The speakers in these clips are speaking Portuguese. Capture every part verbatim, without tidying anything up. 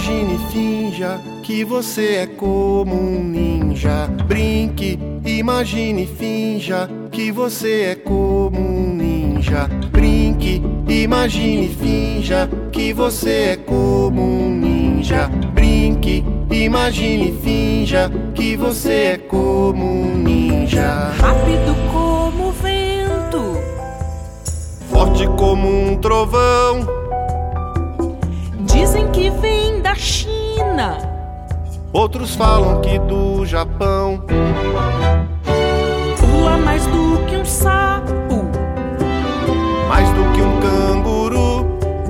imagine e finja que você é como um ninja. Brinque, imagine e finja que você é como um ninja. Brinque, imagine e finja que você é como um ninja. Brinque, imagine e finja que você é como um ninja. Rápido como o vento, Forte como um trovão. dizem que vem da China, Outros falam que do Japão. pula mais do que um sapo, Mais do que um canguru.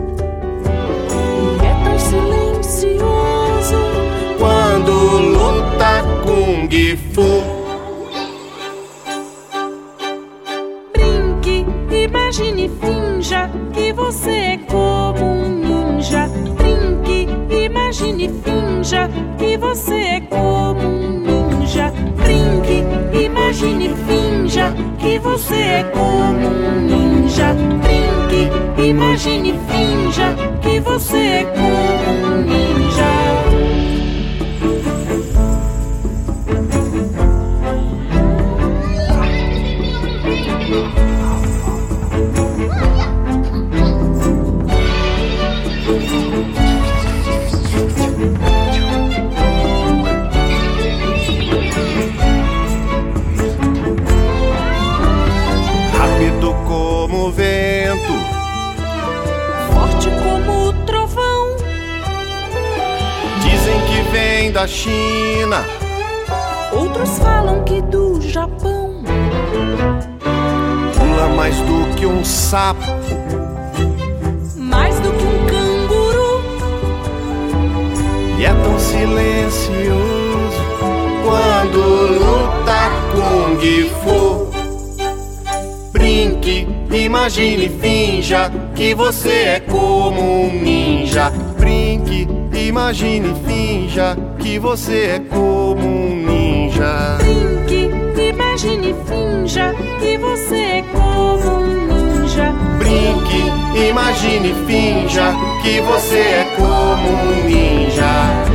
e é tão silencioso Quando luta Kung Fu. Brinque, imagine e finja que você é como um ninja. Brinque, imagine e finja que você é como um ninja. Brinque, imagine e finja que você é como um ninja. Brinque, imagine e finja que você é como um ninja. Rápido como o vento. Forte como o trovão, Dizem que vem da China. outros falam que do Japão. Pula mais do que um sapo. Mais do que um canguru, E é tão silencioso quando luta Kung Fu. Brinque, imagine e finja que você é como um ninja. Brinque, imagine e finja que você é como um ninja. brinque, imagine e finja que você é como um ninja. Brinque, imagine e finja que você é como um ninja.